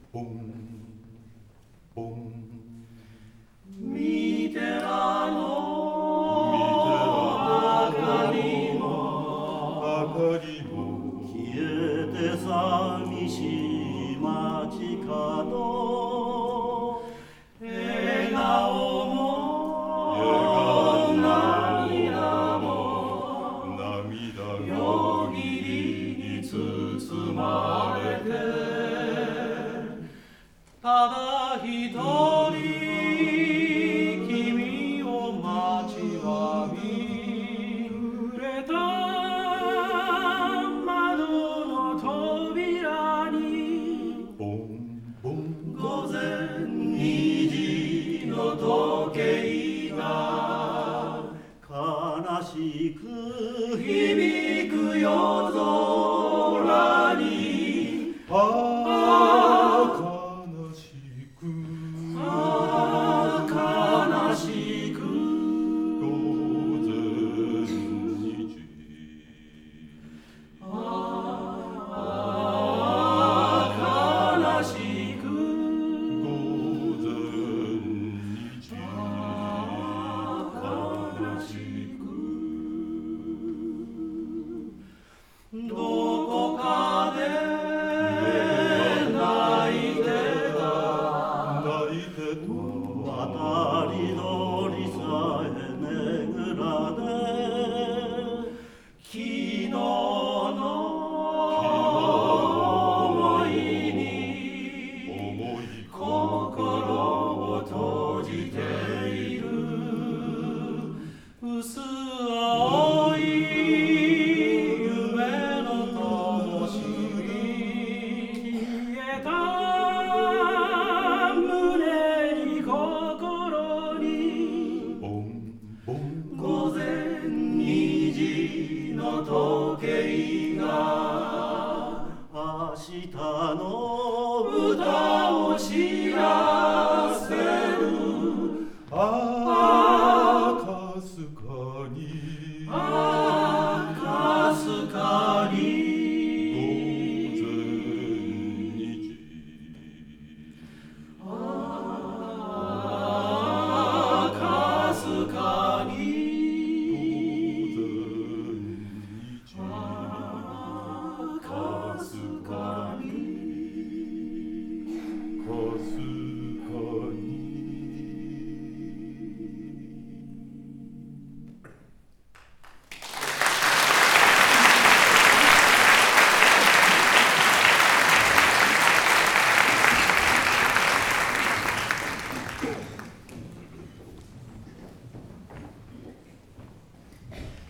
ボンボン見てらの明かりも消えて寂しい街角笑顔も涙も夜霧に包まれてただ一人君を待ちわび触れた窓の扉にボンボン午前2時の時計が悲しく響く夜空に悲しく悲しく午前2時悲しく午前2時悲しくどこかで泣いてた泣いてた渡り鳥さえねぐらで昨日の思いに心を閉じている薄青い夢の灯火消えた胸に心にボンボン午前2時の時計が明日の歌を知らせる赤すか